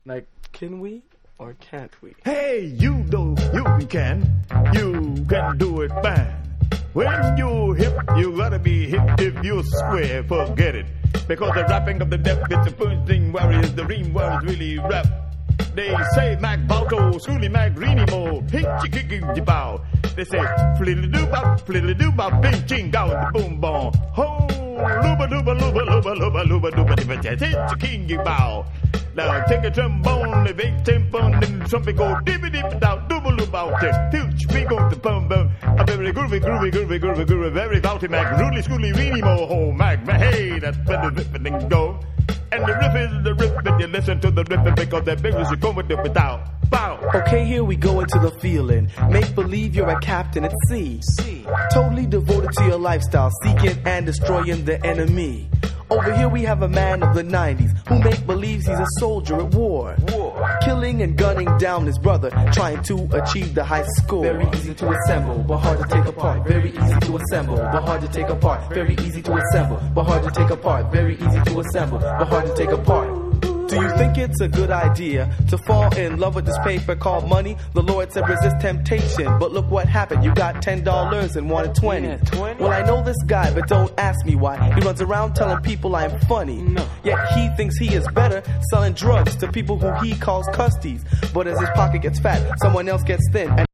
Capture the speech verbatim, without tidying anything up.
Like, can we or can't we? Hey, you know you can. You can do it fine. When you hip, you gotta be hip. If you square, forget it. Because the rapping of the deaf, it's the first thing warriors, the ream warriors really rap. They say Mac Balto, Schooly Mac Renimo, Hitchy Kicking Bow. They say fliddly doo bop, fliddly doo bop, bing ching down the boom bomb. Ho, looba dooba looba looba looba looba dooba dooba hitchy king bow. Now take a trombone, a big trombone, and something go dibby dip down, dooba looba out. Tilch me go to bum bum. A very groovy, groovy, groovy, groovy, groovy, very bouty Mac, Ruly Schooly Renimo, ho Mac, hey, that's where the ripping go. And the riff is the riff, and you listen to the riff because that big you come with it without. Bow. Okay, here we go into the feeling. Make believe you're a captain at sea. sea. Totally devoted to your lifestyle, seeking and destroying the enemy. Over here we have a man of the nineties who make believes he's a soldier at war. war. Killing and gunning down his brother, trying to achieve the high score. Very easy to assemble, but hard to take apart. Very easy to assemble, but hard to take apart. Very easy to assemble, but hard to take apart. Very easy to assemble, but hard to take apart. Do you think it's a good idea to fall in love with this paper called money? The Lord said resist temptation, but look what happened. You got ten dollars and wanted twenty. Yeah, twenty. Well, I know this guy, but don't ask me why. He runs around telling people I'm funny. No. Yet he thinks he is better selling drugs to people who he calls custies. But as his pocket gets fat, someone else gets thin. And